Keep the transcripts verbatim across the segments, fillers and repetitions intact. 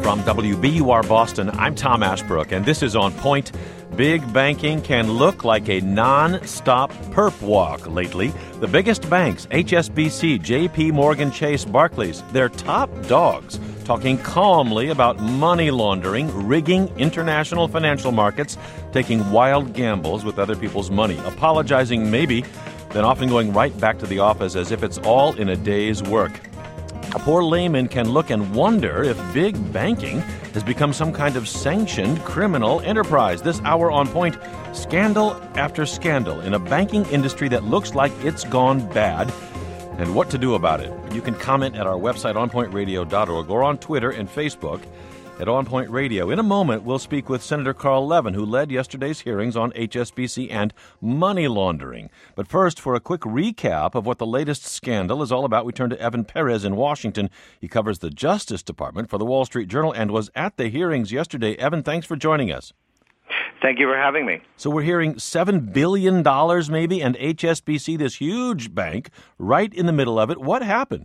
From W B U R Boston, I'm Tom Ashbrook, and this is On Point. Big banking can look like a non-stop perp walk lately. The biggest banks, H S B C, J P Morgan Chase, Barclays, they're top dogs, talking calmly about money laundering, rigging international financial markets, taking wild gambles with other people's money, apologizing maybe, then often going right back to the office as if it's all in a day's work. A poor layman can look and wonder if big banking has become some kind of sanctioned criminal enterprise. This hour On Point, scandal after scandal in a banking industry that looks like it's gone bad, and what to do about it. You can comment at our website, on point radio dot org, or on Twitter and Facebook at On Point Radio. In a moment, we'll speak with Senator Carl Levin, who led yesterday's hearings on H S B C and money laundering. But first, for a quick recap of what the latest scandal is all about, we turn to Evan Perez in Washington. He covers the Justice Department for the Wall Street Journal and was at the hearings yesterday. Evan, thanks for joining us. Thank you for having me. So we're hearing seven billion dollars maybe, and H S B C, this huge bank, right in the middle of it. What happened?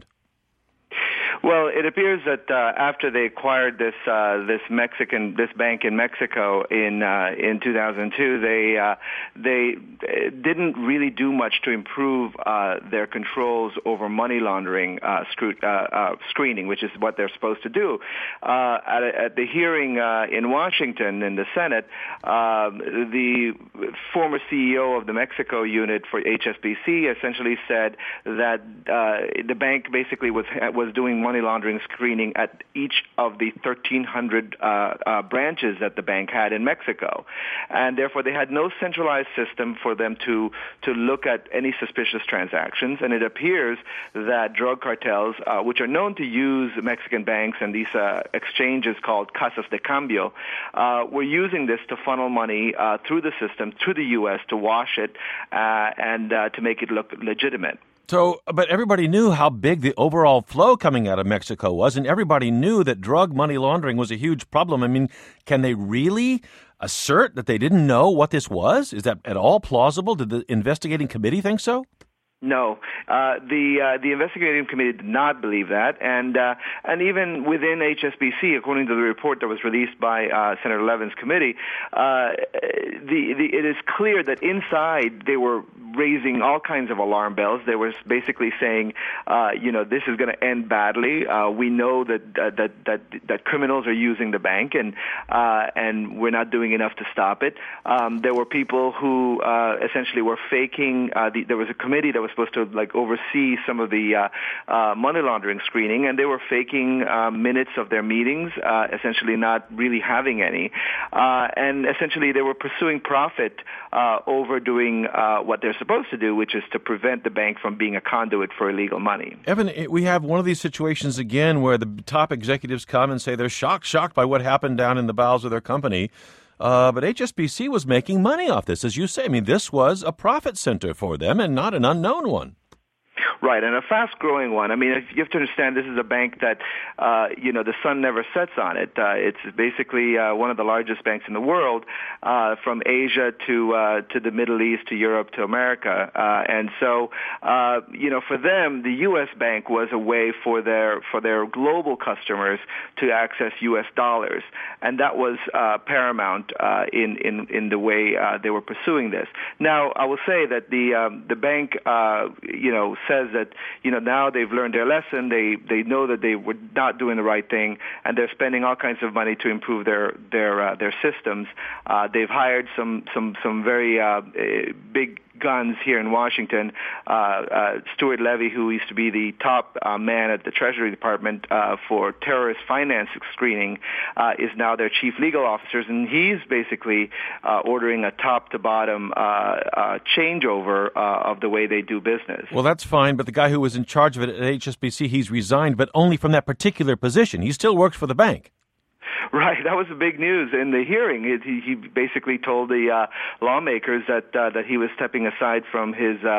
Well, it appears that uh, after they acquired this uh, this Mexican this bank in Mexico in uh, in two thousand two, they uh, they didn't really do much to improve uh, their controls over money laundering uh, scru- uh, uh, screening, which is what they're supposed to do. Uh, at, at the hearing uh, in Washington in the Senate, uh, the former C E O of the Mexico unit for H S B C essentially said that uh, the bank basically was was doing money laundering screening at each of the thirteen hundred uh, uh, branches that the bank had in Mexico. And therefore, they had no centralized system for them to, to look at any suspicious transactions. And it appears that drug cartels, uh, which are known to use Mexican banks and these uh, exchanges called casas de cambio, uh, were using this to funnel money uh, through the system to the U S to wash it uh, and uh, to make it look legitimate. So, but everybody knew how big the overall flow coming out of Mexico was, and everybody knew that drug money laundering was a huge problem. I mean, can they really assert that they didn't know what this was? Is that at all plausible? Did the investigating committee think so? No, uh, the uh, the investigative committee did not believe that, and uh, and even within H S B C, according to the report that was released by uh, Senator Levin's committee, uh, the, the it is clear that inside they were raising all kinds of alarm bells. They were basically saying, uh, you know, this is going to end badly. Uh, we know that uh, that that that criminals are using the bank, and uh, and we're not doing enough to stop it. Um, there were people who uh, essentially were faking. Uh, the, there was a committee that was supposed to like oversee some of the uh, uh, money laundering screening, and they were faking uh, minutes of their meetings, uh, essentially not really having any, uh, and essentially they were pursuing profit uh, over doing uh, what they're supposed to do, which is to prevent the bank from being a conduit for illegal money. Evan, we have one of these situations again where the top executives come and say they're shocked, shocked by what happened down in the bowels of their company. Uh, but H S B C was making money off this, as you say. I mean, this was a profit center for them and not an unknown one. Right, and a fast-growing one. I mean, you have to understand this is a bank that, uh, you know, the sun never sets on it. Uh, it's basically uh, one of the largest banks in the world, uh, from Asia to uh, to the Middle East to Europe to America. Uh, and so, uh, you know, for them, the U S bank was a way for their for their global customers to access U S dollars, and that was uh, paramount uh, in in in the way uh, they were pursuing this. Now, I will say that the um, the bank, uh, you know, says that, you know, now they've learned their lesson. They they know that they were not doing the right thing, and they're spending all kinds of money to improve their their uh, their systems. Uh, they've hired some some some very uh, big guns here in Washington. Uh, uh, Stuart Levy, who used to be the top uh, man at the Treasury Department uh, for terrorist finance screening, uh, is now their chief legal officer, and he's basically uh, ordering a top-to-bottom uh, uh, changeover uh, of the way they do business. Well, that's fine, but the guy who was in charge of it at H S B C, he's resigned, but only from that particular position. He still works for the bank. Right, that was the big news in the hearing. He, he basically told the uh, lawmakers that uh, that he was stepping aside from his uh,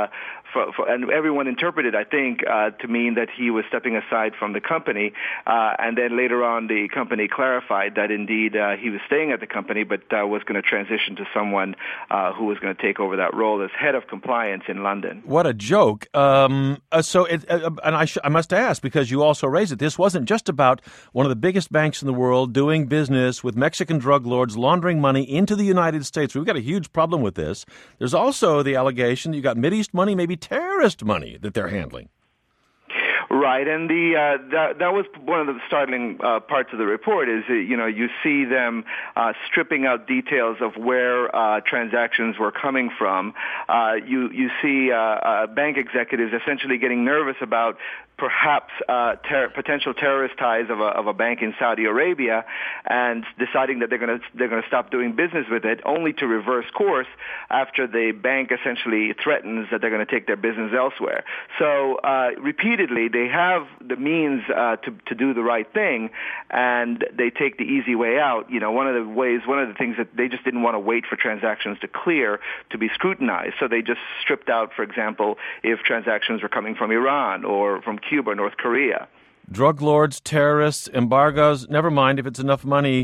for, for, and everyone interpreted, I think, uh, to mean that he was stepping aside from the company. Uh, and then later on, the company clarified that indeed uh, he was staying at the company, but uh, was going to transition to someone uh, who was going to take over that role as head of compliance in London. What a joke. Um, uh, so, it, uh, and I, sh- I must ask, because you also raised it, this wasn't just about one of the biggest banks in the world doing business with Mexican drug lords, laundering money into the United States. We've got a huge problem with this. There's also the allegation that you got Mideast money, maybe terrorist money that they're handling. Right, and the uh, that, that was one of the startling uh, parts of the report is, that, you know, you see them uh, stripping out details of where uh, transactions were coming from. Uh, you, you see uh, uh, bank executives essentially getting nervous about perhaps uh, ter- potential terrorist ties of a, of a bank in Saudi Arabia, and deciding that they're going to they're going to stop doing business with it, only to reverse course after the bank essentially threatens that they're going to take their business elsewhere. So uh, repeatedly, they have the means uh, to to do the right thing, and they take the easy way out. You know, one of the ways, one of the things that they just didn't want to wait for transactions to clear to be scrutinized, so they just stripped out, for example, if transactions were coming from Iran or from Cuba, North Korea. Drug lords, terrorists, embargoes, never mind. If it's enough money,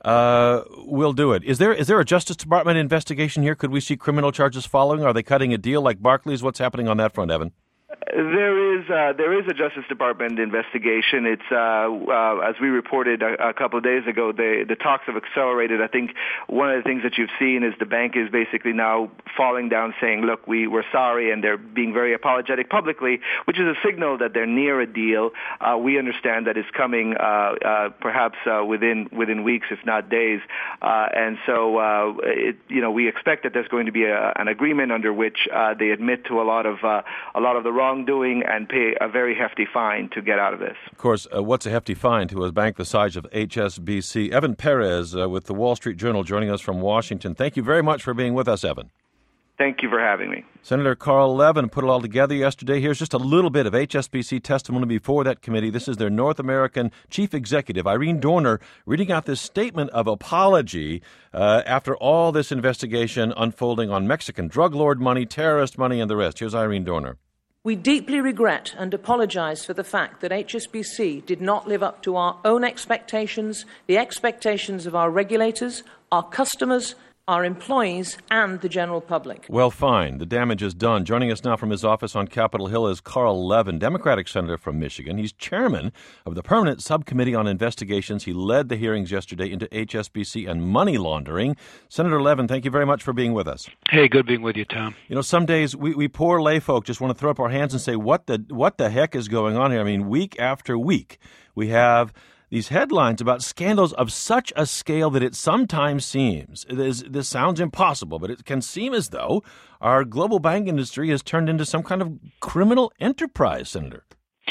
uh, we'll do it. Is there is there a Justice Department investigation here? Could we see criminal charges following? Are they cutting a deal like Barclays? What's happening on that front, Evan? There is uh, there is a Justice Department investigation. It's uh, uh, as we reported a, a couple of days ago, the the talks have accelerated. I think one of the things that you've seen is the bank is basically now falling down, saying, "Look, we we're sorry," and they're being very apologetic publicly, which is a signal that they're near a deal. Uh, we understand that it's coming, uh, uh, perhaps uh, within within weeks, if not days, uh, and so uh, it, you know we expect that there's going to be a, an agreement under which uh, they admit to a lot of uh, a lot of the wrongdoing and pay a very hefty fine to get out of this. Of course, uh, what's a hefty fine to a bank the size of H S B C? Evan Perez uh, with the Wall Street Journal joining us from Washington. Thank you very much for being with us, Evan. Thank you for having me. Senator Carl Levin put it all together yesterday. Here's just a little bit of H S B C testimony before that committee. This is their North American Chief Executive, Irene Dorner, reading out this statement of apology uh, after all this investigation unfolding on Mexican drug lord money, terrorist money, and the rest. Here's Irene Dorner. We deeply regret and apologize for the fact that H S B C did not live up to our own expectations, the expectations of our regulators, our customers, our employees, and the general public. Well, fine. The damage is done. Joining us now from his office on Capitol Hill is Carl Levin, Democratic Senator from Michigan. He's chairman of the Permanent Subcommittee on Investigations. He led the hearings yesterday into H S B C and money laundering. Senator Levin, thank you very much for being with us. Hey, good being with you, Tom. You know, some days we, we poor layfolk just want to throw up our hands and say, what the what the heck is going on here? I mean, week after week, we have these headlines about scandals of such a scale that it sometimes seems, it is, this sounds impossible, but it can seem as though our global bank industry has turned into some kind of criminal enterprise, Senator.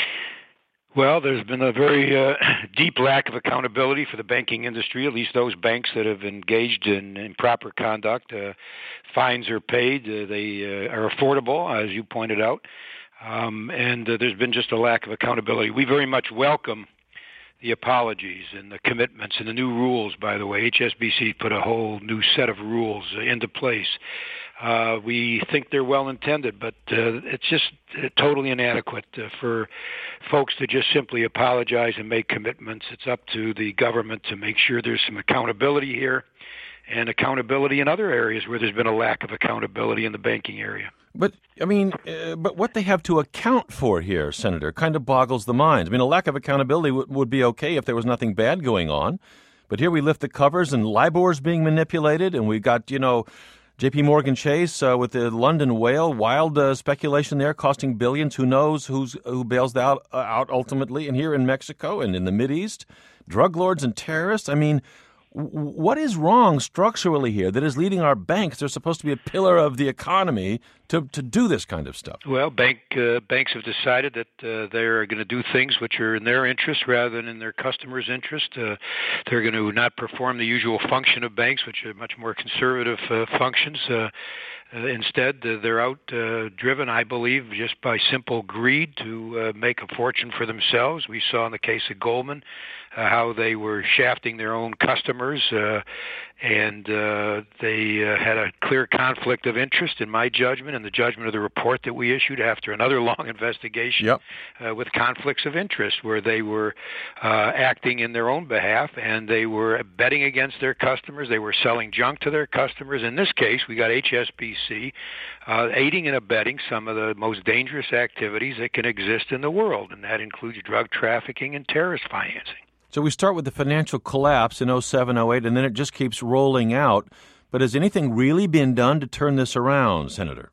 Well, there's been a very uh, deep lack of accountability for the banking industry, at least those banks that have engaged in improper conduct. Uh, fines are paid. Uh, they uh, are affordable, as you pointed out. Um, and uh, there's been just a lack of accountability. We very much welcome the apologies and the commitments and the new rules, by the way. H S B C put a whole new set of rules into place. Uh, we think they're well-intended, but uh, it's just uh, totally inadequate uh, for folks to just simply apologize and make commitments. It's up to the government to make sure there's some accountability here and accountability in other areas where there's been a lack of accountability in the banking area. But, I mean, uh, but what they have to account for here, Senator, kind of boggles the mind. I mean, a lack of accountability w- would be okay if there was nothing bad going on. But here we lift the covers and LIBOR's being manipulated, and we've got, you know, J P Morgan Chase uh, with the London whale, wild uh, speculation there costing billions. Who knows who's who bails out, uh, out ultimately? And here in Mexico and in the Mideast, drug lords and terrorists. I mean, what is wrong structurally here that is leading our banks? They're supposed to be a pillar of the economy to, to do this kind of stuff. Well, bank uh, banks have decided that uh, they're going to do things which are in their interest rather than in their customers' interest. Uh, they're going to not perform the usual function of banks, which are much more conservative uh, functions. Uh, Uh, instead, uh, they're out uh, driven, I believe, just by simple greed to uh, make a fortune for themselves. We saw in the case of Goldman uh, how they were shafting their own customers, uh, and uh, they uh, had a clear conflict of interest, in my judgment, and the judgment of the report that we issued after another long investigation yep. uh, with conflicts of interest, where they were uh, acting in their own behalf, and they were betting against their customers. They were selling junk to their customers. In this case, we got H S B C uh, aiding and abetting some of the most dangerous activities that can exist in the world, and that includes drug trafficking and terrorist financing. So we start with the financial collapse in oh seven oh eight, and then it just keeps rolling out. But has anything really been done to turn this around, Senator?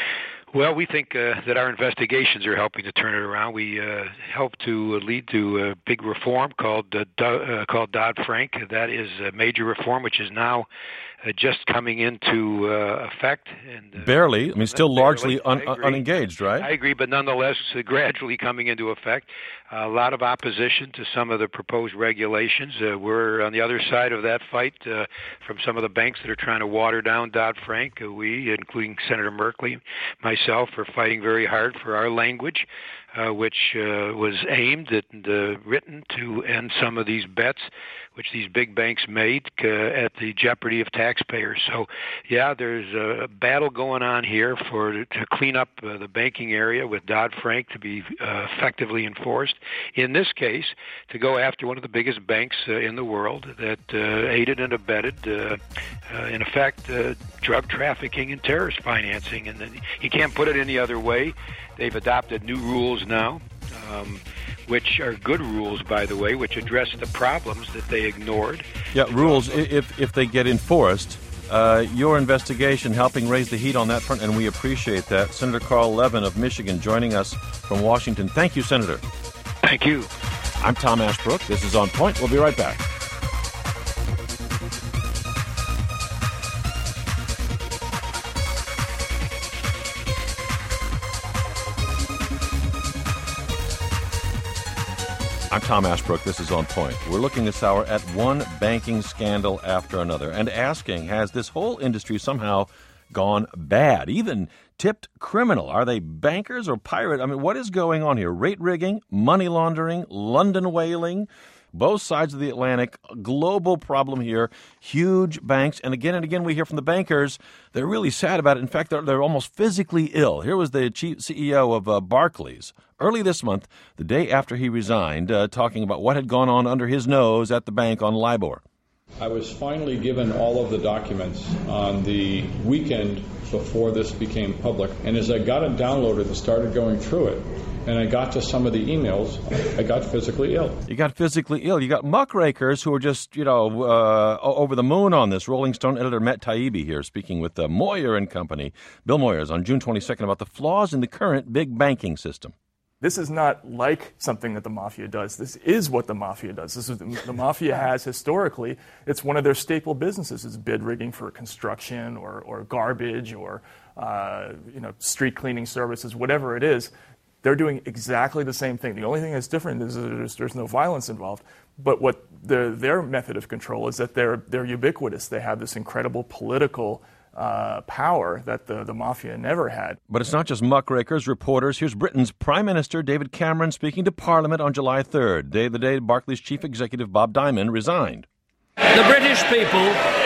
Well, we think uh, that our investigations are helping to turn it around. We uh, help to lead to a big reform called uh, Do- uh, called Dodd-Frank. That is a major reform, which is now uh, just coming into uh, effect. And, uh, barely. I mean, still barely. largely un- unengaged, right? I agree, but nonetheless, uh, gradually coming into effect. Uh, a lot of opposition to some of the proposed regulations. Uh, we're on the other side of that fight uh, from some of the banks that are trying to water down Dodd-Frank. Uh, we, including Senator Merkley, myself, are fighting very hard for our language, uh, which uh, was aimed at uh, written to end some of these bets which these big banks made uh, at the jeopardy of taxpayers. So, yeah, there's a battle going on here for to clean up uh, the banking area with Dodd-Frank to be uh, effectively enforced. In this case, to go after one of the biggest banks uh, in the world that uh, aided and abetted, uh, uh, in effect, uh, drug trafficking and terrorist financing. And you can't put it any other way. They've adopted new rules now, um, which are good rules, by the way, which address the problems that they ignored. Yeah, rules, if if they get enforced. Uh, your investigation helping raise the heat on that front, and we appreciate that. Senator Carl Levin of Michigan joining us from Washington. Thank you, Senator. Thank you. I'm Tom Ashbrook. This is On Point. We'll be right back. I'm Tom Ashbrook. This is On Point. We're looking this hour at one banking scandal after another and asking, has this whole industry somehow gone bad, even tipped criminal? Are they bankers or pirate? I mean, what is going on here? Rate rigging, money laundering, London whaling, both sides of the Atlantic, a global problem here, huge banks. And again and again, we hear from the bankers, they're really sad about it. In fact, they're, they're almost physically ill. Here was the chief C E O of uh, Barclays early this month, the day after he resigned, uh, talking about what had gone on under his nose at the bank on LIBOR. I was finally given all of the documents on the weekend before this became public. And as I got it downloaded and started going through it, and I got to some of the emails, I got physically ill. You got physically ill. You got muckrakers who are just, you know, uh, over the moon on this. Rolling Stone editor Matt Taibbi here speaking with uh, Moyer and Company, Bill Moyers, on June twenty-second about the flaws in the current big banking system. This is not like something that the mafia does. This is what the mafia does. This is the mafia has historically. It's one of their staple businesses is bid rigging for construction or, or garbage or uh, you know street cleaning services, whatever it is. They're doing exactly the same thing. The only thing that's different is there's, there's no violence involved. But what the, their method of control is that they're they're ubiquitous. They have this incredible political Uh, power that the, the mafia never had. But it's not just muckrakers, reporters. Here's Britain's Prime Minister David Cameron speaking to Parliament on July third, day the day Barclays chief executive Bob Diamond resigned. The British people,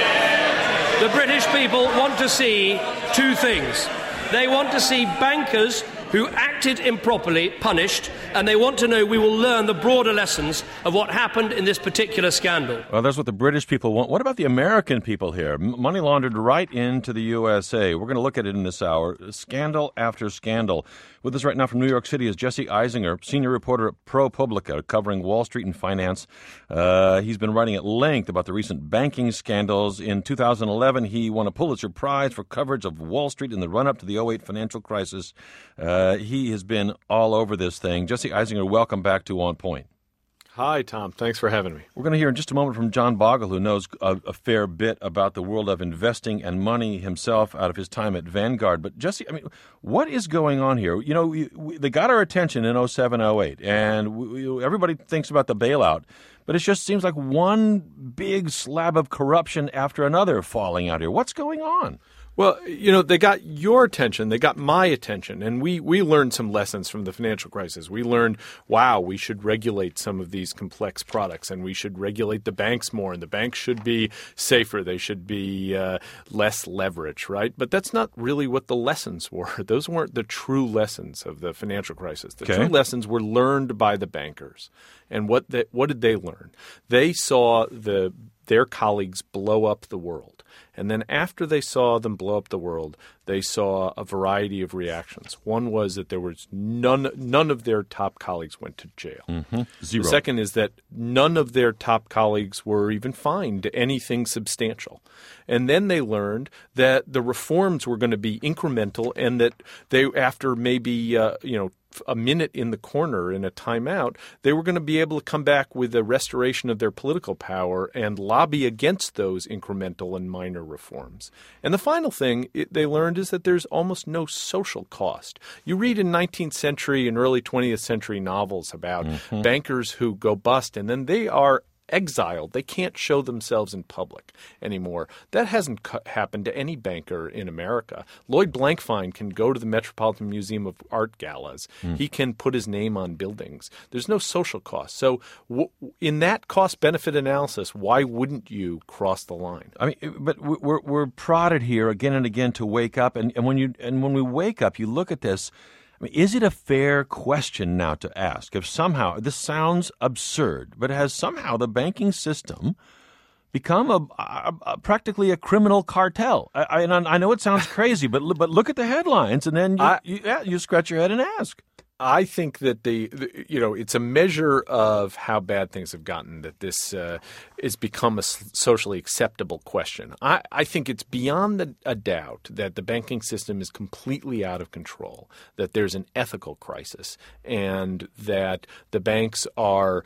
the British people want to see two things. They want to see bankers who acted improperly punished, and they want to know we will learn the broader lessons of what happened in this particular scandal. Well, that's what the British people want. What about the American people here? M- money laundered right into the U S A. We're going to look at it in this hour. Scandal after scandal. With us right now from New York City is Jesse Eisinger, senior reporter at ProPublica, covering Wall Street and finance. Uh, he's been writing at length about the recent banking scandals. In two thousand eleven, he won a Pulitzer Prize for coverage of Wall Street in the run-up to the oh eight financial crisis. Uh, he has been all over this thing. Jesse Eisinger, welcome back to On Point. Hi, Tom. Thanks for having me. We're going to hear in just a moment from John Bogle, who knows a, a fair bit about the world of investing and money himself out of his time at Vanguard. But, Jesse, I mean, what is going on here? You know, we, we, they got our attention in oh seven oh eight, and we, everybody thinks about the bailout. But it just seems like one big slab of corruption after another falling out here. What's going on? Well, you know, they got your attention, they got my attention, and we, we learned some lessons from the financial crisis. We learned, wow, we should regulate some of these complex products, and we should regulate the banks more, and the banks should be safer. They should be uh, less leverage, right? But that's not really what the lessons were. Those weren't the true lessons of the financial crisis. The okay. true lessons were learned by the bankers. And what they, what did they learn? They saw the their colleagues blow up the world. And then after they saw them blow up the world, they saw a variety of reactions. One was that there was none none of their top colleagues went to jail. Mm-hmm. Zero. The second is that none of their top colleagues were even fined anything substantial. And then they learned that the reforms were going to be incremental and that they, after maybe uh, you know, a minute in the corner in a timeout, they were going to be able to come back with a restoration of their political power and lobby against those incremental and minor reforms. And the final thing it, they learned is that there's almost no social cost. You read in nineteenth century and early twentieth century novels about mm-hmm. bankers who go bust, and then they are exiled. They can't show themselves in public anymore. That hasn't cu- happened to any banker in America. Lloyd Blankfein can go to the Metropolitan Museum of Art galas. Mm. He can put his name on buildings. There's no social cost. So w- in that cost-benefit analysis, why wouldn't you cross the line? I mean, but we're we're prodded here again and again to wake up, and, and when you and when we wake up, you look at this. I mean, is it a fair question now to ask if somehow, this sounds absurd, but has somehow the banking system become a, a, a practically a criminal cartel? I, I, I know it sounds crazy, but but look at the headlines, and then you, I, you, yeah, you scratch your head and ask. I think that the, the, you know, it's a measure of how bad things have gotten that this uh, has become a socially acceptable question. I, I think it's beyond the, a doubt that the banking system is completely out of control, that there's an ethical crisis, and that the banks are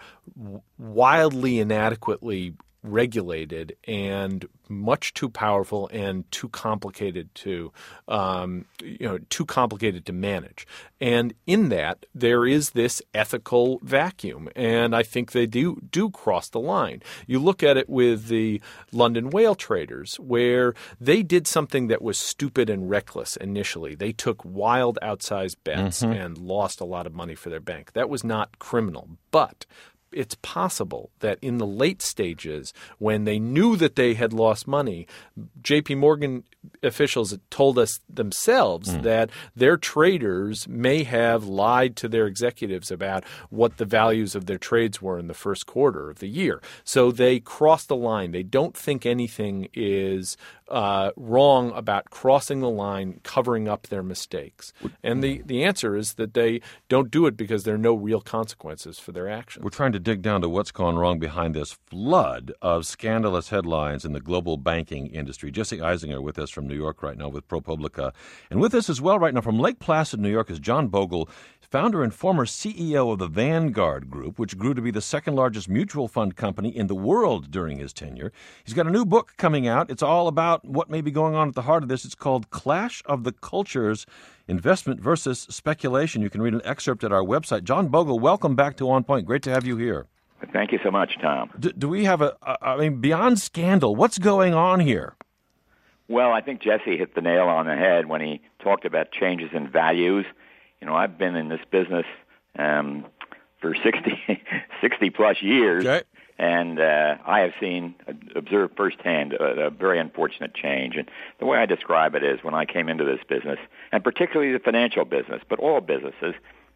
wildly inadequately regulated and much too powerful and too complicated to, um, you know, too complicated to manage. And in that, there is this ethical vacuum, and I think they do do cross the line. You look at it with the London whale traders, where they did something that was stupid and reckless initially. They took wild outsized bets mm-hmm. and lost a lot of money for their bank. That was not criminal, but it's possible that in the late stages, when they knew that they had lost money, J P Morgan officials told us themselves mm. that their traders may have lied to their executives about what the values of their trades were in the first quarter of the year. So they cross the line. They don't think anything is uh, wrong about crossing the line, covering up their mistakes. And the, the answer is that they don't do it because there are no real consequences for their actions. We're trying to dig down to what's gone wrong behind this flood of scandalous headlines in the global banking industry. Jesse Eisinger with us from New York right now with ProPublica. And with us as well right now from Lake Placid, New York, is John Bogle, founder and former C E O of the Vanguard Group, which grew to be the second largest mutual fund company in the world during his tenure. He's got a new book coming out. It's all about what may be going on at the heart of this. It's called Clash of the Cultures, Investment versus Speculation. You can read an excerpt at our website. John Bogle, welcome back to On Point. Great to have you here. Thank you so much, Tom. Do, do we have a, a, I mean, beyond scandal, what's going on here? Well, I think Jesse hit the nail on the head when he talked about changes in values. You know, I've been in this business um, for sixty, sixty plus years, okay. and uh, I have seen, observed firsthand a, a very unfortunate change. And the way I describe it is when I came into this business, and particularly the financial business, but all businesses,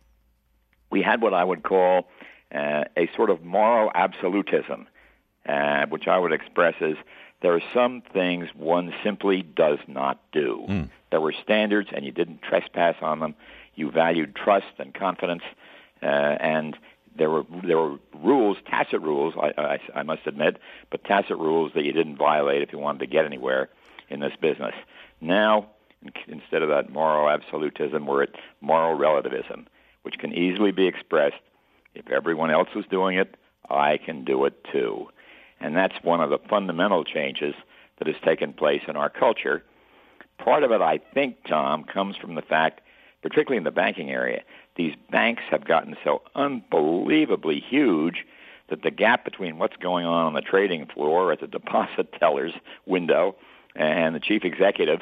we had what I would call uh, a sort of moral absolutism, uh, which I would express as there are some things one simply does not do. Mm. There were standards, and you didn't trespass on them. You valued trust and confidence, uh, and there were there were rules, tacit rules, I, I, I must admit, but tacit rules that you didn't violate if you wanted to get anywhere in this business. Now, instead of that moral absolutism, we're at moral relativism, which can easily be expressed, if everyone else was doing it, I can do it too. And that's one of the fundamental changes that has taken place in our culture. Part of it, I think, Tom, comes from the fact, particularly in the banking area, these banks have gotten so unbelievably huge that the gap between what's going on on the trading floor at the deposit teller's window and the chief executive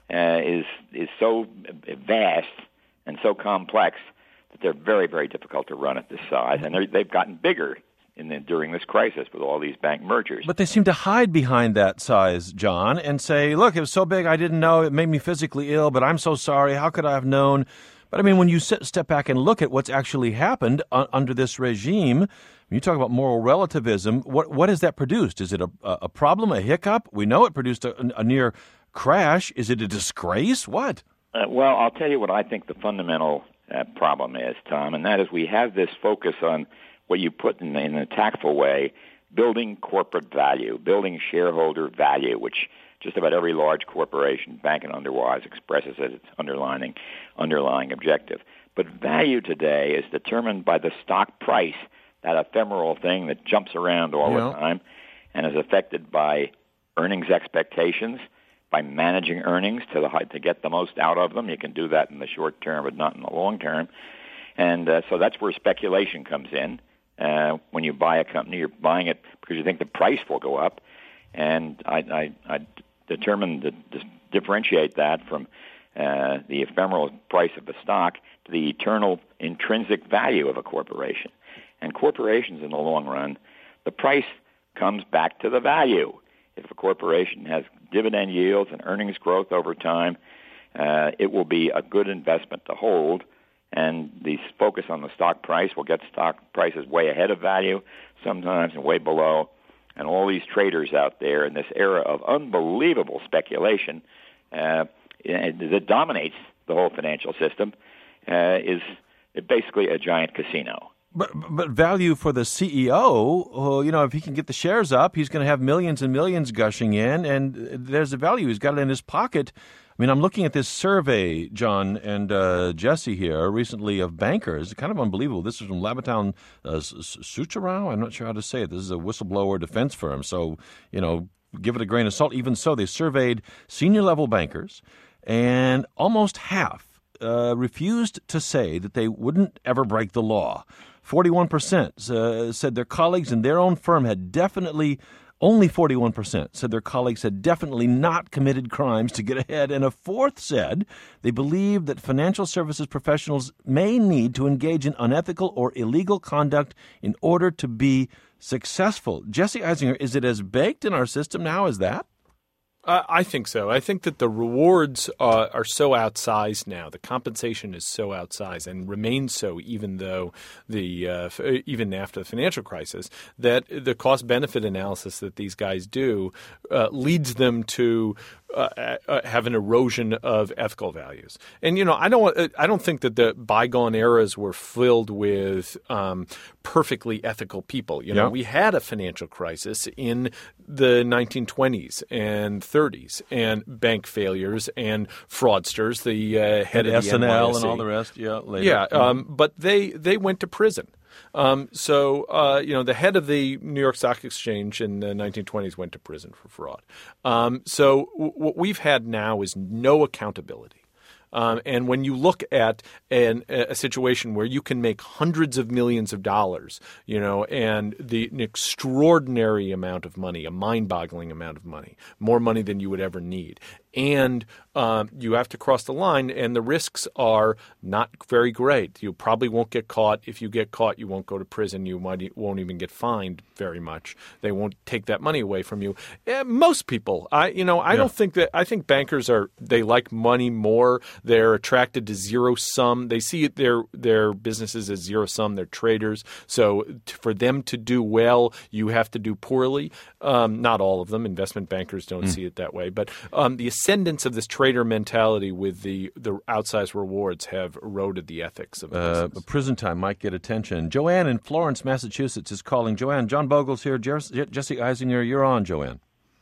uh, is is so vast and so complex that they're very, very difficult to run at this size, and they've gotten bigger in the, during this crisis with all these bank mergers. But they seem to hide behind that size, John, and say, look, it was so big I didn't know, it made me physically ill, but I'm so sorry, how could I have known? But I mean, when you sit, step back and look at what's actually happened uh, under this regime, when you talk about moral relativism, what what has that produced? Is it a, a problem, a hiccup? We know it produced a, a near crash. Is it a disgrace? What? Uh, well, I'll tell you what I think the fundamental uh, problem is, Tom, and that is we have this focus on what you put in, in a tactful way, building corporate value, building shareholder value, which just about every large corporation, bank and otherwise, expresses as its underlying underlying objective. But value today is determined by the stock price, that ephemeral thing that jumps around all yeah. the time and is affected by earnings expectations, by managing earnings to the to get the most out of them. You can do that in the short term, but not in the long term. And uh, so that's where speculation comes in. Uh, when you buy a company, you're buying it because you think the price will go up. And I, I, I determined to, to differentiate that from uh, the ephemeral price of the stock to the eternal intrinsic value of a corporation. And corporations, in the long run, the price comes back to the value. If a corporation has dividend yields and earnings growth over time, uh, it will be a good investment to hold. And the focus on the stock price will get stock prices way ahead of value, sometimes and way below. And all these traders out there in this era of unbelievable speculation uh, that dominates the whole financial system uh, is basically a giant casino. But, but value for the C E O, uh, you know, if he can get the shares up, he's going to have millions and millions gushing in, and there's a value. He's got it in his pocket. I mean, I'm looking at this survey, John and uh, Jesse here, recently of bankers. Kind of unbelievable. This is from Labatown uh, Sucharao. I'm not sure how to say it. This is a whistleblower defense firm. So, you know, give it a grain of salt. Even so, they surveyed senior-level bankers, and almost half uh, refused to say that they wouldn't ever break the law. forty-one percent uh, said their colleagues in their own firm had definitely, only forty-one percent said their colleagues had definitely not committed crimes to get ahead. And a fourth said they believe that financial services professionals may need to engage in unethical or illegal conduct in order to be successful. Jesse Eisinger, is it as baked in our system now as that? Uh, I think so. I think that the rewards uh, are so outsized now. The compensation is so outsized and remains so, even though the uh, f- even after the financial crisis, that the cost-benefit analysis that these guys do uh, leads them to uh, uh, have an erosion of ethical values. And you know, I don't I don't think that the bygone eras were filled with um, perfectly ethical people. You know, yeah. we had a financial crisis in the nineteen twenties and thirties, and bank failures and fraudsters. The uh, head and of the S N L N Y S E. and all the rest. Yeah, later. Yeah, um, but they they went to prison. Um, so, uh, you know, the head of the New York Stock Exchange in the nineteen twenties went to prison for fraud. Um, so w- what we've had now is no accountability. Um, and when you look at an, a situation where you can make hundreds of millions of dollars, you know, and the an extraordinary amount of money, a mind-boggling amount of money, more money than you would ever need, and um, you have to cross the line, and the risks are not very great. You probably won't get caught. If you get caught, you won't go to prison. You might won't even get fined very much. They won't take that money away from you. Eh, most people, I you know, I yeah. don't think that. I think bankers are they like money more. They're attracted to zero sum. They see their their businesses as zero sum. They're traders. So t- for them to do well, you have to do poorly. Um, not all of them. Investment bankers don't mm. see it that way. But um, the ascendance of this trader mentality with the, the outsized rewards have eroded the ethics of the uh, business. Prison time might get attention. Joanne in Florence, Massachusetts is calling. Joanne, John Bogle's here. Jesse Eisinger, you're on, Joanne.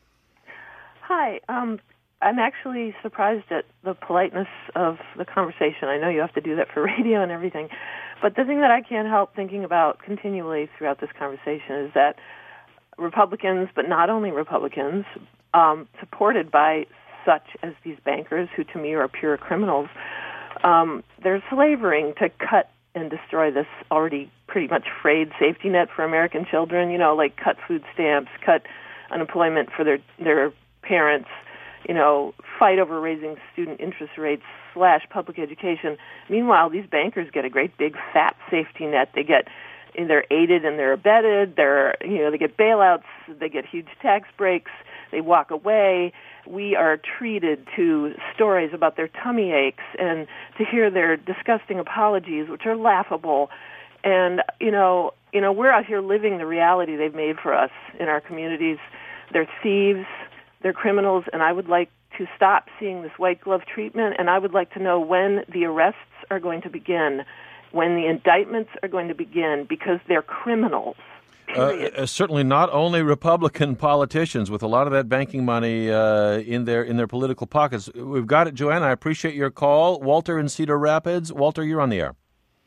Hi. Um, I'm actually surprised at the politeness of the conversation. I know you have to do that for radio and everything. But the thing that I can't help thinking about continually throughout this conversation is that Republicans, but not only Republicans, um, supported by such as these bankers, who to me are pure criminals, um, they're slavering to cut and destroy this already pretty much frayed safety net for American children, you know, like cut food stamps, cut unemployment for their, their parents, you know, fight over raising student interest rates slash public education. Meanwhile, these bankers get a great big fat safety net. They get, they're aided and they're abetted. They're, you know, they get bailouts. They get huge tax breaks. They walk away. We are treated to stories about their tummy aches and to hear their disgusting apologies, which are laughable. And, you know, you know, we're out here living the reality they've made for us in our communities. They're thieves, they're criminals, and I would like to stop seeing this white glove treatment, and I would like to know when the arrests are going to begin, when the indictments are going to begin, because they're criminals. Uh, uh, certainly not only Republican politicians with a lot of that banking money uh, in their in their political pockets. We've got it, Joanna. I appreciate your call. Walter in Cedar Rapids. Walter, you're on the air.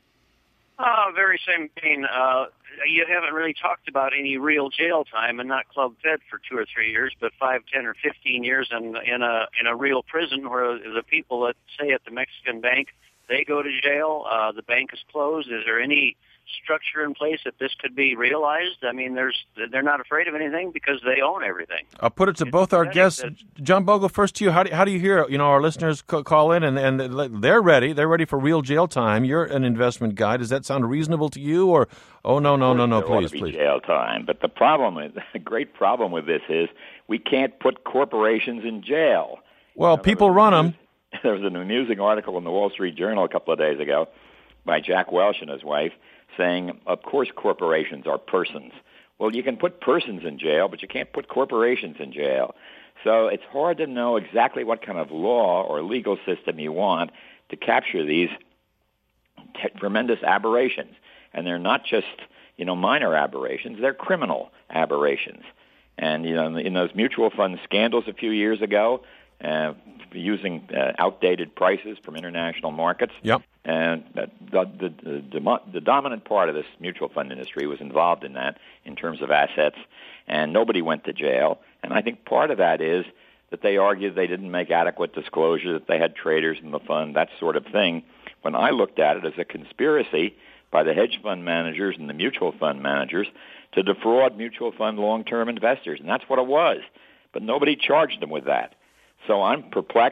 Oh, very same thing. Uh, you haven't really talked about any real jail time, and not club fed for two or three years, but five, ten, or fifteen years in in a in a real prison where the people that say at the Mexican bank, they go to jail. Uh, the bank is closed. Is there any structure in place that this could be realized? I mean, there's they're not afraid of anything because they own everything. I'll put it to it's both our guests. That, John Bogle, first to you. How do, how do you hear, you know, our listeners call in and, and they're ready. They're ready for real jail time. You're an investment guy. Does that sound reasonable to you? Or, oh, no, no, no, no, there ought please, to be please. jail time. But the problem is, the great problem with this is we can't put corporations in jail. Well, you know, people run them. There was an amusing article in the Wall Street Journal a couple of days ago by Jack Welch and his wife saying, of course, corporations are persons. Well, you can put persons in jail, but you can't put corporations in jail. So it's hard to know exactly what kind of law or legal system you want to capture these t- tremendous aberrations. And they're not just, you know, minor aberrations, they're criminal aberrations. And, you know, in those mutual fund scandals a few years ago, uh, using uh, outdated prices from international markets. Yep. And the, the, the, the, the dominant part of this mutual fund industry was involved in that in terms of assets, and nobody went to jail. And I think part of that is that they argued they didn't make adequate disclosure, that they had traders in the fund, that sort of thing. When I looked at it as a conspiracy by the hedge fund managers and the mutual fund managers to defraud mutual fund long-term investors, and that's what it was. But nobody charged them with that. So I'm perplexed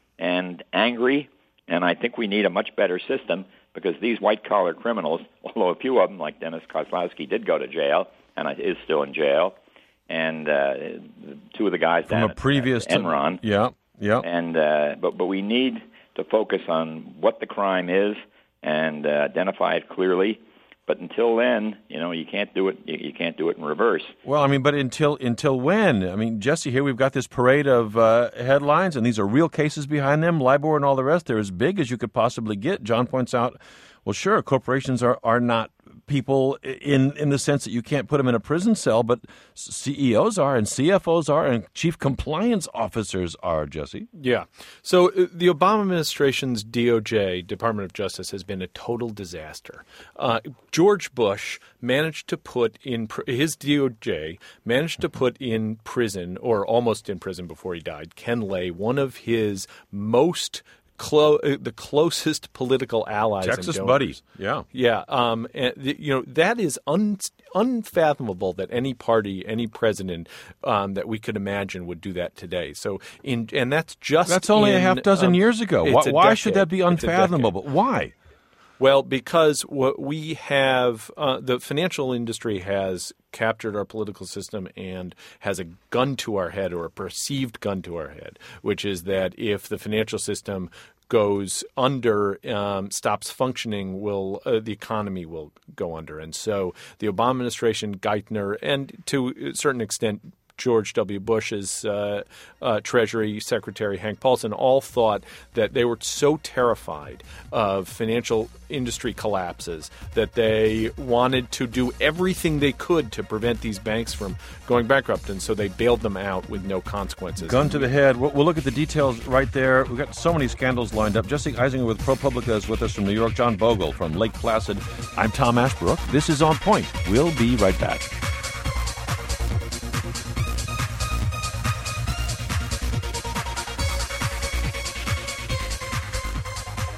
and angry, and I think we need a much better system because these white-collar criminals, although a few of them, like Dennis Kozlowski, did go to jail and is still in jail, and uh, two of the guys from down a previous at Enron. To, yeah, yeah. And uh, but but we need to focus on what the crime is and uh, identify it clearly. But until then, you know, you can't do it. You can't do it in reverse. Well, I mean, but until until when? I mean, Jesse, here we've got this parade of uh, headlines, and these are real cases behind them. LIBOR and all the rest. They're as big as you could possibly get. John points out, well, sure, corporations are, are not people in in the sense that you can't put them in a prison cell, but C E Os are, and C F Os are, and chief compliance officers are, Jesse. Yeah. So uh, the Obama administration's D O J, Department of Justice, has been a total disaster. Uh, George Bush managed to put in pr- his D O J managed to put in prison, or almost in prison before he died, Ken Lay, one of his most Clo- the closest political allies, Texas and buddies, yeah, yeah. Um, and the, you know that is un- unfathomable that any party, any president um, that we could imagine would do that today. So, in and that's just that's only in, a half dozen um, years ago. Why, why should that be It's unfathomable? Why? Well, because what we have, uh, the financial industry has captured our political system and has a gun to our head, or a perceived gun to our head, which is that if the financial system goes under, um, stops functioning, will uh, the economy will go under. And so the Obama administration, Geithner, and to a certain extent George W. Bush's uh, uh, Treasury Secretary Hank Paulson all thought that they were so terrified of financial industry collapses that they wanted to do everything they could to prevent these banks from going bankrupt, and so they bailed them out with no consequences. Gun to the head. We'll, we'll look at the details right there. We've got so many scandals lined up. Jesse Eisinger with ProPublica is with us from New York. John Bogle from Lake Placid. I'm Tom Ashbrook. This is On Point. We'll be right back. I'm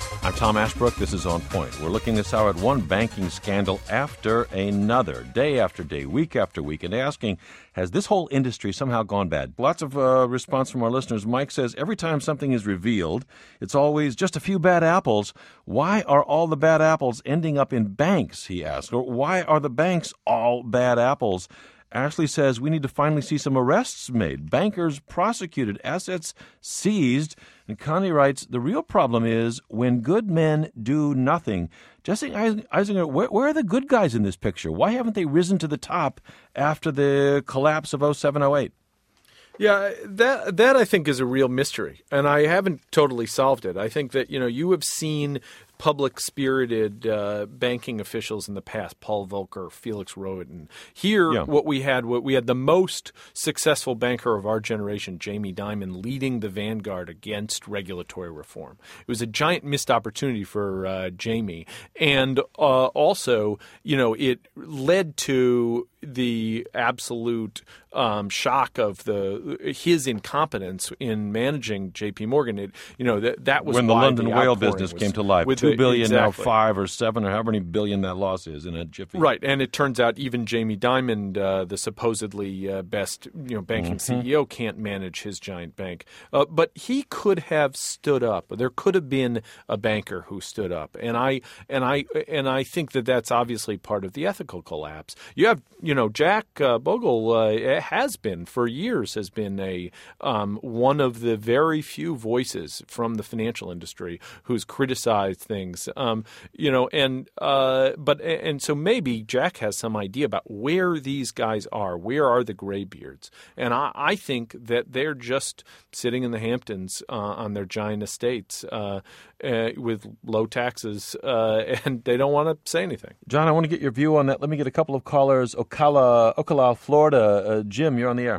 Tom Ashbrook. This is On Point. We're looking this hour at one banking scandal after another, day after day, week after week, and asking, has this whole industry somehow gone bad? Lots of uh, response from our listeners. Mike says, every time something is revealed, it's always just a few bad apples. Why are all the bad apples ending up in banks, he asks? Or why are the banks all bad apples? Ashley says, we need to finally see some arrests made, bankers prosecuted, assets seized. And Connie writes, the real problem is when good men do nothing. Jesse Eisinger, where, where are the good guys in this picture? Why haven't they risen to the top after the collapse of oh seven oh eight? Yeah, that that I think is a real mystery, and I haven't totally solved it. I think that, you know, you have seen public-spirited uh, banking officials in the past, Paul Volcker, Felix Rohatyn. Here, yeah. what we had, what we had the most successful banker of our generation, Jamie Dimon, leading the vanguard against regulatory reform. It was a giant missed opportunity for uh, Jamie, and uh, also, you know, it led to the absolute um, shock of the his incompetence in managing J P Morgan. It, you know, that that was when the why London the Whale business was, came to life. With Two the, billion exactly. now five or seven or however many billion that loss is in a jiffy. Right, and it turns out even Jamie Dimon, uh, the supposedly uh, best you know banking mm-hmm. C E O, can't manage his giant bank. Uh, but he could have stood up. There could have been a banker who stood up, and I and I and I think that that's obviously part of the ethical collapse. You have you know Jack uh, Bogle uh, has been for years has been a um, one of the very few voices from the financial industry who's criticized things. Um, you know, and uh, but and so maybe Jack has some idea about where these guys are. Where are the graybeards? And I, I think that they're just sitting in the Hamptons uh, on their giant estates uh, uh, with low taxes, uh, and they don't want to say anything. John, I want to get your view on that. Let me get a couple of callers. Ocala, Ocala, Florida. Uh, Jim, you're on the air.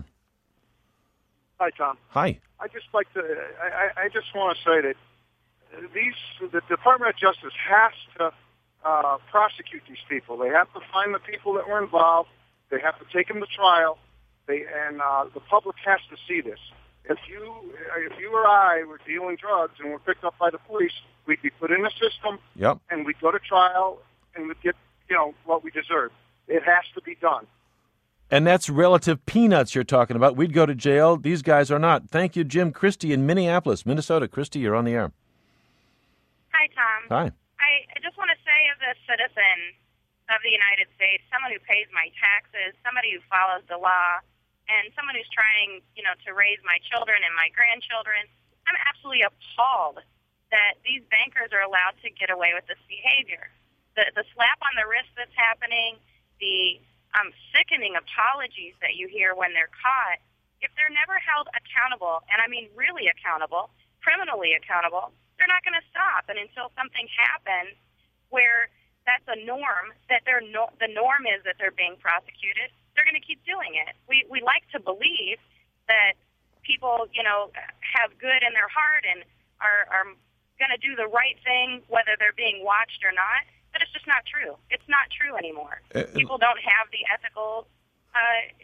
Hi, Tom. Hi. I just like to. I, I just want to say that these the Department of Justice has to uh, prosecute these people. They have to find the people that were involved. They have to take them to trial. They and uh, the public has to see this. If you if you or I were dealing drugs and were picked up by the police, we'd be put in a system. Yep. And we'd go to trial and we'd get you know what we deserve. It has to be done. And that's relative peanuts you're talking about. We'd go to jail. These guys are not. Thank you, Jim. Christy in Minneapolis, Minnesota. Christy, you're on the air. Hi, Tom. Hi. I, I just want to say as a citizen of the United States, someone who pays my taxes, somebody who follows the law, and someone who's trying, you know, to raise my children and my grandchildren, I'm absolutely appalled that these bankers are allowed to get away with this behavior. The, the slap on the wrist that's happening, the um, sickening apologies that you hear when they're caught, if they're never held accountable, and I mean really accountable, criminally accountable, they're not going to stop. And until something happens where that's a norm, that they're no, the norm is that they're being prosecuted, they're going to keep doing it. We we like to believe that people, you know, have good in their heart and are, are going to do the right thing, whether they're being watched or not. But it's just not true. It's not true anymore. Uh, People don't have the ethical, uh,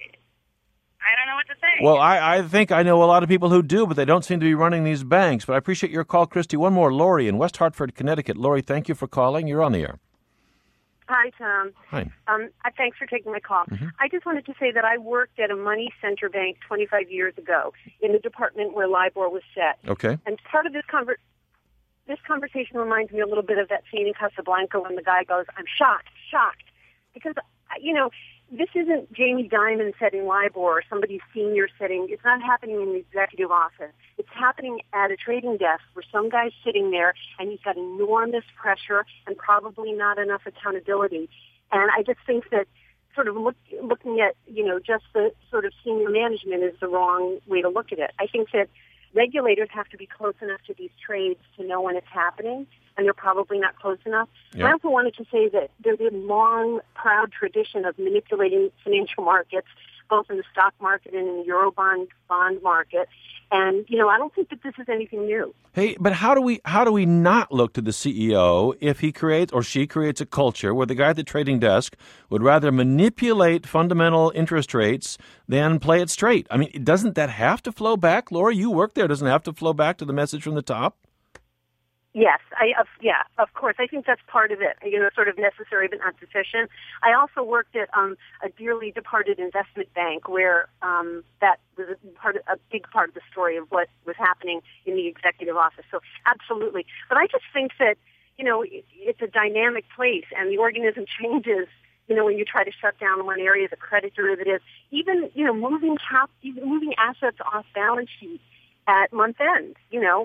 I don't know what to say. Well, I, I think I know a lot of people who do, but they don't seem to be running these banks. But I appreciate your call, Christy. One more, Lori in West Hartford, Connecticut. Lori, thank you for calling. You're on the air. Hi, Tom. Hi. Um, thanks for taking my call. Mm-hmm. I just wanted to say that I worked at a money center bank twenty-five years ago in the department where LIBOR was set. Okay. And part of this conversation, This conversation reminds me a little bit of that scene in Casablanca when the guy goes, I'm shocked, shocked. Because, you know, this isn't Jamie Dimon setting LIBOR or somebody senior setting. It's not happening in the executive office. It's happening at a trading desk where some guy's sitting there and he's got enormous pressure and probably not enough accountability. And I just think that sort of look, looking at, you know, just the sort of senior management is the wrong way to look at it. I think that regulators have to be close enough to these trades to know when it's happening, and they're probably not close enough. Yeah. I also wanted to say that there's a long, proud tradition of manipulating financial markets, both in the stock market and in the Eurobond bond market. And, you know, I don't think that this is anything new. Hey, but how do we how do we not look to the C E O if he creates or she creates a culture where the guy at the trading desk would rather manipulate fundamental interest rates than play it straight? I mean, doesn't that have to flow back? Laura, you work there. Doesn't it have to flow back to the message from the top? Yes, I uh, yeah, of course. I think that's part of it. You know, sort of necessary but not sufficient. I also worked at um, a dearly departed investment bank where um, that was a part of, a big part of the story of what was happening in the executive office. So absolutely. But I just think that, you know, it, it's a dynamic place and the organism changes. You know, when you try to shut down one area as a credit derivative, even, you know, moving cap, even moving assets off balance sheet at month end, you know.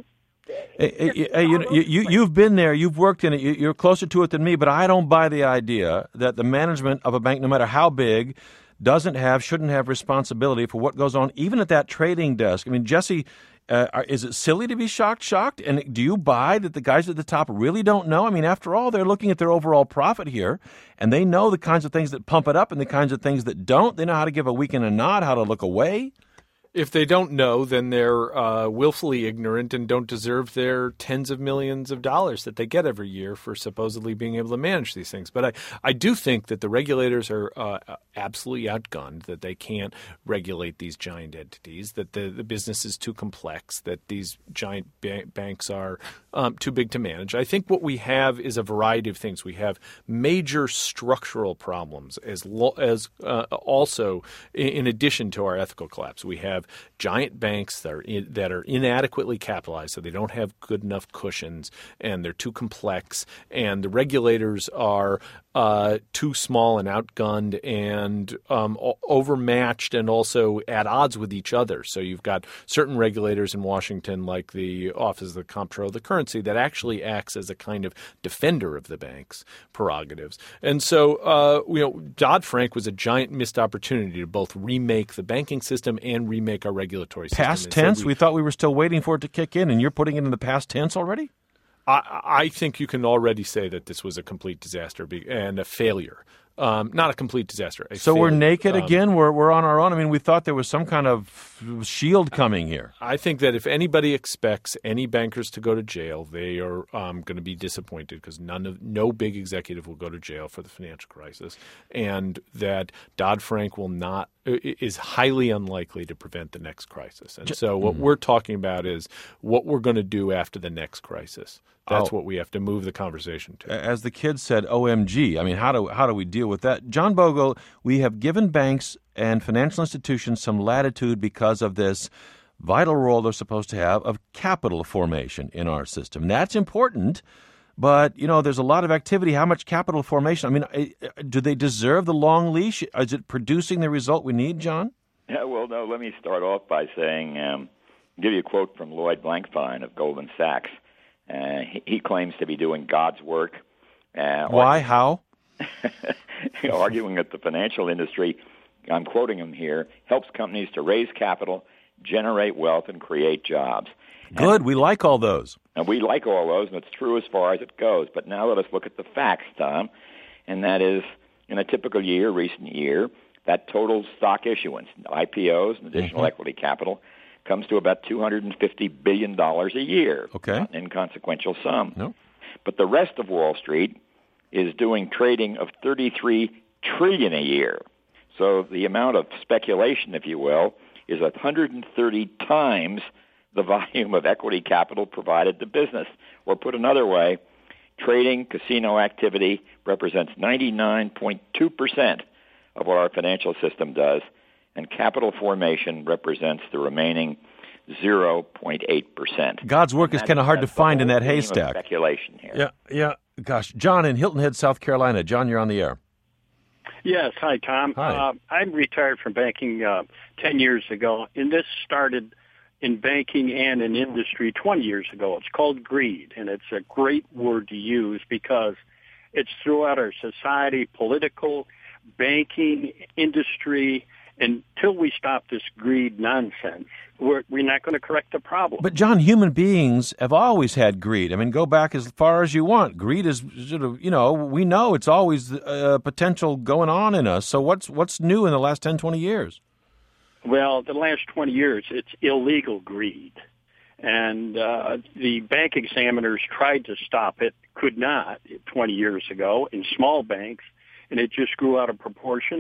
Hey, hey, you, you, you've been there. You've worked in it. You're closer to it than me, but I don't buy the idea that the management of a bank, no matter how big, doesn't have, shouldn't have responsibility for what goes on, even at that trading desk. I mean, Jesse, uh, is it silly to be shocked, shocked? And do you buy that the guys at the top really don't know? I mean, after all, they're looking at their overall profit here, and they know the kinds of things that pump it up and the kinds of things that don't. They know how to give a wink and a nod, how to look away. If they don't know, then they're uh, willfully ignorant and don't deserve their tens of millions of dollars that they get every year for supposedly being able to manage these things. But I, I do think that the regulators are uh, absolutely outgunned, that they can't regulate these giant entities, that the, the business is too complex, that these giant ba- banks are um, too big to manage. I think what we have is a variety of things. We have major structural problems as, lo- as uh, also in, in addition to our ethical collapse. We have giant banks that are in, that are inadequately capitalized, so they don't have good enough cushions, and they're too complex, and the regulators are uh, too small and outgunned and um, overmatched and also at odds with each other. So you've got certain regulators in Washington, like the Office of the Comptroller of the Currency, that actually acts as a kind of defender of the bank's prerogatives. And so, uh, you know, Dodd-Frank was a giant missed opportunity to both remake the banking system and remake our regulatory system. Past tense? So we, we thought we were still waiting for it to kick in, and you're putting it in the past tense already? I, I think you can already say that this was a complete disaster and a failure. Um, not a complete disaster. So failure. We're naked um, again? We're we're on our own? I mean, we thought there was some kind of shield coming here. I think that if anybody expects any bankers to go to jail, they are um, going to be disappointed because none of no big executive will go to jail for the financial crisis, and that Dodd-Frank will not is highly unlikely to prevent the next crisis. And so what mm-hmm. we're talking about is what we're going to do after the next crisis. That's oh. what we have to move the conversation to. As the kids said, O M G. I mean, how do how do we deal with that? John Bogle, we have given banks and financial institutions some latitude because of this vital role they're supposed to have of capital formation in our system. That's important, but, you know, there's a lot of activity. How much capital formation? I mean, do they deserve the long leash? Is it producing the result we need, John? Yeah, well, no, let me start off by saying, um, give you a quote from Lloyd Blankfein of Goldman Sachs. Uh, he, he claims to be doing God's work. Uh, Why? How? Arguing that the financial industry, I'm quoting him here, helps companies to raise capital, generate wealth, and create jobs. Good. And, we like all those. And we like all those, and it's true as far as it goes. But now let us look at the facts, Tom, and that is, in a typical year, recent year, that total stock issuance, I P Os and additional mm-hmm. equity capital, comes to about two hundred fifty billion dollars a year. Okay. Not an inconsequential sum. No. But the rest of Wall Street is doing trading of thirty-three trillion dollars a year. So the amount of speculation, if you will, is one hundred thirty times the volume of equity capital provided to business. Or put another way, trading, casino activity represents ninety-nine point two percent of what our financial system does, and capital formation represents the remaining zero point eight percent. God's work is kind of hard to find in that haystack. Speculation here. Yeah, yeah. Gosh, John in Hilton Head, South Carolina. John, you're on the air. Yes. Hi, Tom. Hi. Uh, I'm retired from banking uh, ten years ago, and this started in banking and in industry twenty years ago. It's called greed, and it's a great word to use because it's throughout our society, political, banking, industry. Until we stop this greed nonsense, we're, we're not going to correct the problem. But, John, human beings have always had greed. I mean, go back as far as you want. Greed is sort of, you know, we know it's always uh, potential going on in us. So what's what's new in the last ten, twenty years? Well, the last twenty years, it's illegal greed. And uh, the bank examiners tried to stop it, could not twenty years ago in small banks, and it just grew out of proportion.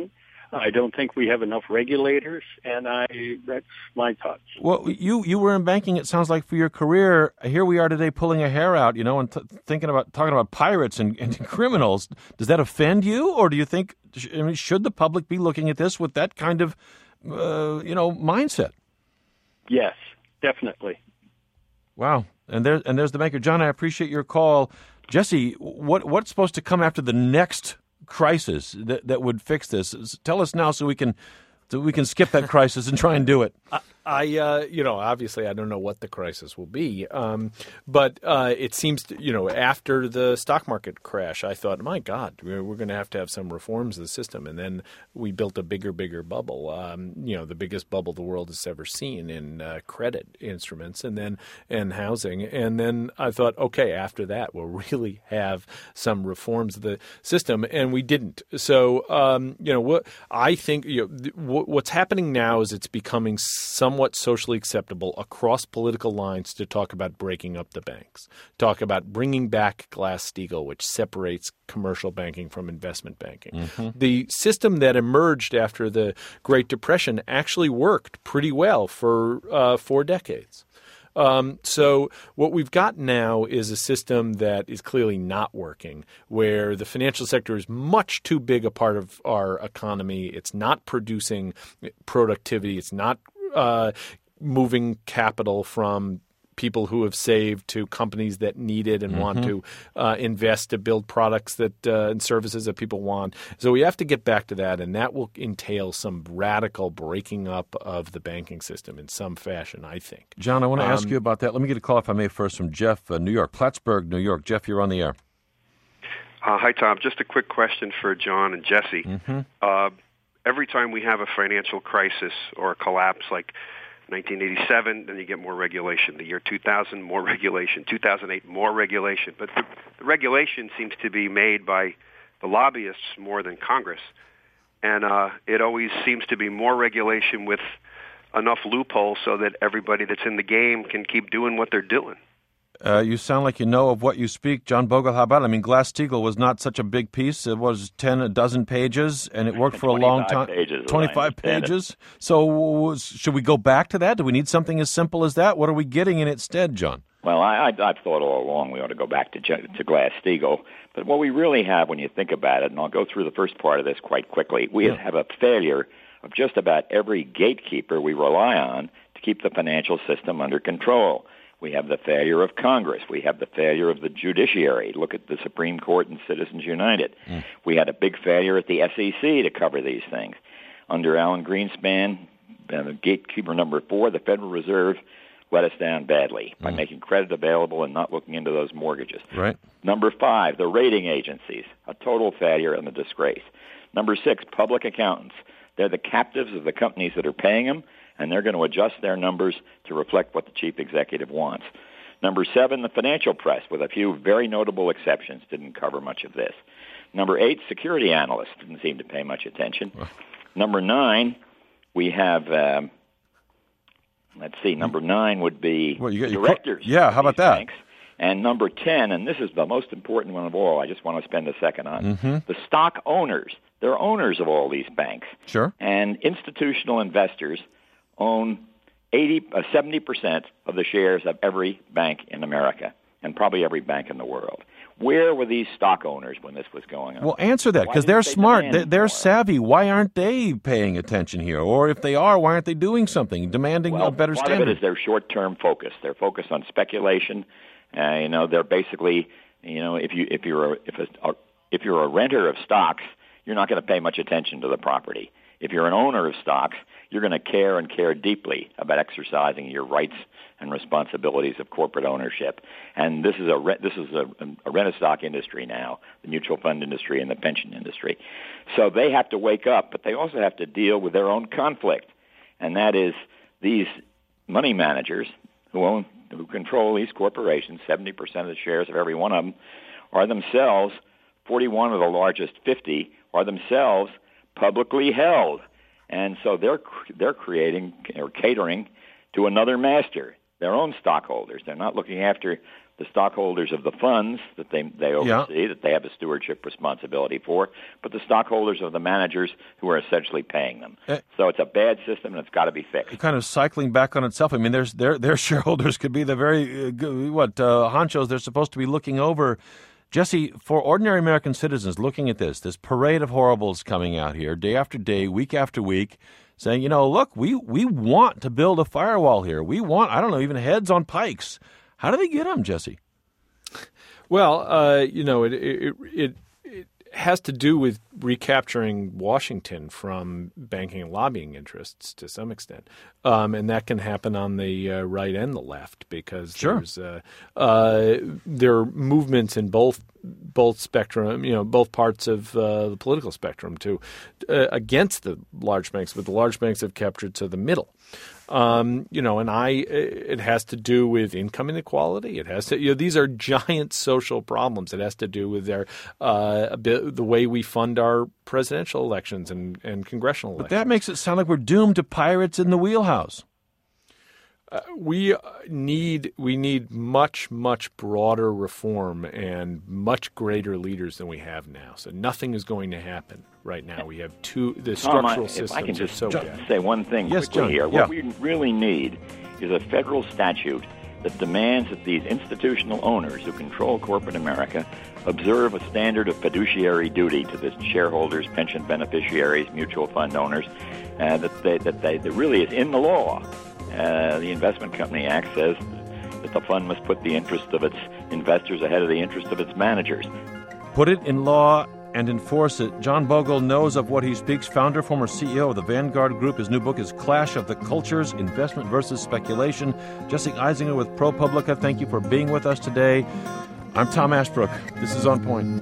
I don't think we have enough regulators, and I that's my thoughts. Well, you, you were in banking, it sounds like, for your career. Here we are today pulling a hair out, you know, and t- thinking about talking about pirates and, and criminals. Does that offend you, or do you think, I mean, should the public be looking at this with that kind of, uh, you know, mindset? Yes, definitely. Wow. And there, and there's the banker. John, I appreciate your call. Jesse, what what's supposed to come after the next crisis that, that would fix this? Tell us now so we can so we can skip that crisis and try and do it. I, I uh, you know, obviously I don't know what the crisis will be, um, but uh, it seems to, you know, after the stock market crash, I thought, my God, we're, we're going to have to have some reforms of the system, and then we built a bigger, bigger bubble. Um, you know, the biggest bubble the world has ever seen in uh, credit instruments, and then and housing, and then I thought, okay, after that we'll really have some reforms of the system, and we didn't. So, um, you know, what I think, you know, what, what's happening now is it's becoming some. Somewhat socially acceptable across political lines to talk about breaking up the banks, talk about bringing back Glass-Steagall, which separates commercial banking from investment banking. Mm-hmm. The system that emerged after the Great Depression actually worked pretty well for uh, four decades. Um, so what we've got now is a system that is clearly not working, where the financial sector is much too big a part of our economy. It's not producing productivity. It's not Uh, moving capital from people who have saved to companies that need it and mm-hmm. want to uh, invest to build products that uh, and services that people want. So we have to get back to that, and that will entail some radical breaking up of the banking system in some fashion, I think. John, I want to um, ask you about that. Let me get a call, if I may, first from Jeff, uh, New York, Plattsburgh, New York. Jeff, you're on the air. Uh, hi, Tom. Just a quick question for John and Jesse. Mm-hmm. Uh, every time we have a financial crisis or a collapse like nineteen eighty-seven, then you get more regulation. The year two thousand, more regulation. two thousand eight, more regulation. But the, the regulation seems to be made by the lobbyists more than Congress. And uh, it always seems to be more regulation with enough loopholes so that everybody that's in the game can keep doing what they're doing. Uh, you sound like you know of what you speak. John Bogle, how about it? I mean, Glass-Steagall was not such a big piece. It was ten, a dozen pages, and it worked for a long time. Pages, twenty-five pages. So should we go back to that? Do we need something as simple as that? What are we getting in instead, John? Well, I, I, I've thought all along we ought to go back to, to Glass-Steagall. But what we really have when you think about it, and I'll go through the first part of this quite quickly, we yeah. have a failure of just about every gatekeeper we rely on to keep the financial system under control. We have the failure of Congress. We have the failure of the judiciary. Look at the Supreme Court and Citizens United. Mm. We had a big failure at the S E C to cover these things. Under Alan Greenspan, uh, gatekeeper number four, the Federal Reserve let us down badly by mm. making credit available and not looking into those mortgages. Right. Number five, the rating agencies, a total failure and a disgrace. Number six, public accountants. They're the captives of the companies that are paying them, and they're going to adjust their numbers to reflect what the chief executive wants. Number seven, the financial press, with a few very notable exceptions, didn't cover much of this. Number eight, security analysts didn't seem to pay much attention. Number nine, we have, um, let's see, number nine would be well, you got, directors. You, yeah, how about that? Banks. And number ten, and this is the most important one of all, I just want to spend a second on, mm-hmm. the stock owners. They're owners of all these banks. Sure. And institutional investors own eighty, uh, seventy percent of the shares of every bank in America, and probably every bank in the world. Where were these stock owners when this was going on? Well, answer that, because they're they smart. They're, they're more? savvy. Why aren't they paying attention here? Or if they are, why aren't they doing something, demanding well, a better part standard? Part of it is their short-term focus. They're focused on speculation. Uh, you know, they're basically, you know, if you if you're a, if a, if you're a renter of stocks, you're not going to pay much attention to the property. If you're an owner of stocks, you're going to care and care deeply about exercising your rights and responsibilities of corporate ownership. And this is a re- this is a, a rent-a-stock industry now, the mutual fund industry and the pension industry. So they have to wake up, but they also have to deal with their own conflict, and that is these money managers who own who control these corporations, seventy percent of the shares of every one of them, are themselves, forty-one of the largest fifty, are themselves publicly held. And so they're they're creating or catering to another master, their own stockholders. They're not looking after the stockholders of the funds that they they oversee, yeah. that they have a stewardship responsibility for, but the stockholders of the managers who are essentially paying them. Uh, so it's a bad system, and it's got to be fixed. Kind of cycling back on itself. I mean, there's their their shareholders could be the very uh, what uh, honchos they're supposed to be looking over. Jesse, for ordinary American citizens looking at this, this parade of horribles coming out here day after day, week after week, saying, you know, look, we we want to build a firewall here. We want, I don't know, even heads on pikes. How do they get them, Jesse? Well, uh, you know, it, it it it has to do with recapturing Washington from banking and lobbying interests to some extent, um, and that can happen on the uh, right and the left because sure. there's uh, uh, there are movements in both both spectrum, you know, both parts of uh, the political spectrum too, uh, against the large banks, but the large banks have captured to the middle. Um, you know, and I, it has to do with income inequality. It has to, you know, these are giant social problems. It has to do with their, uh, a bit, the way we fund our presidential elections and, and congressional elections. But that makes it sound like we're doomed to pirates in the wheelhouse. Uh, we need we need much, much broader reform and much greater leaders than we have now. So nothing is going to happen right now. We have two the Tom, structural I, systems if I can just are so John, bad. say one thing yes, quickly John. here. Yeah. What we really need is a federal statute that demands that these institutional owners who control corporate America observe a standard of fiduciary duty to the shareholders, pension beneficiaries, mutual fund owners, uh, that, they, that, they, that really is in the law. Uh, the Investment Company Act says that the fund must put the interest of its investors ahead of the interest of its managers. Put it in law and enforce it. John Bogle knows of what he speaks. Founder, former C E O of the Vanguard Group. His new book is Clash of the Cultures, Investment versus Speculation. Jesse Eisinger with ProPublica, thank you for being with us today. I'm Tom Ashbrook. This is On Point.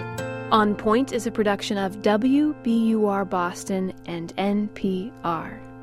On Point is a production of W B U R Boston and N P R.